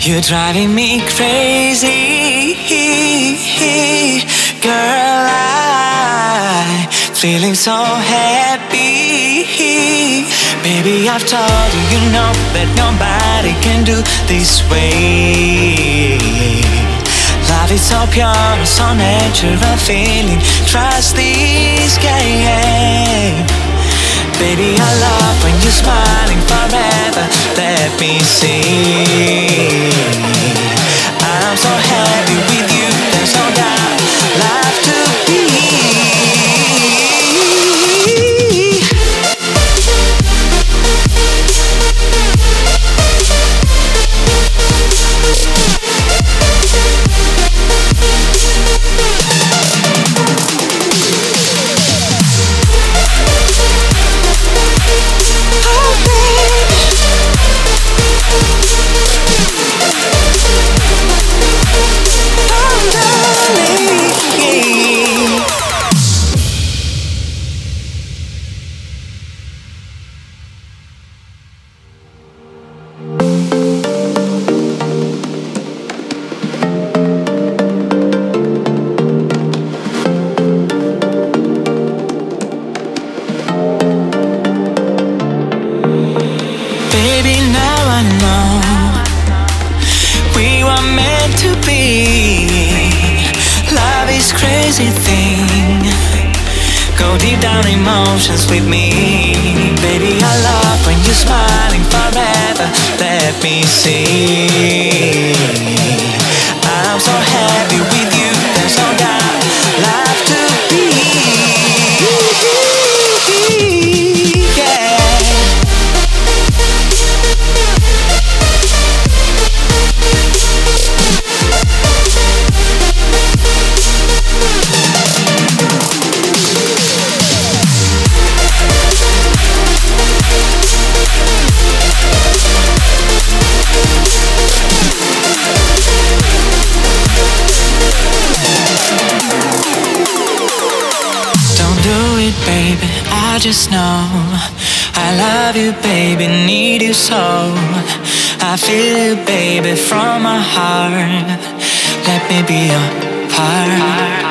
You're driving me crazy, girl. I'm feeling so happy. Baby, I've told you, you know that nobody can do this way. Love is so pure, so natural feeling. Trust this game. Baby, I love when you're smiling forever. Let me see. I'm so happy with you. There's no doubt. Love to be. Baby, now I know we were meant to be. Love is crazy thing. Go deep down emotions with me. Baby, I love when you're smiling forever. Let me see. I'm so happy with you. There's no doubt. Love to be. Yeah. Baby, I just know I love you, baby, need you so. I feel you, baby, from my heart. Let me be your part.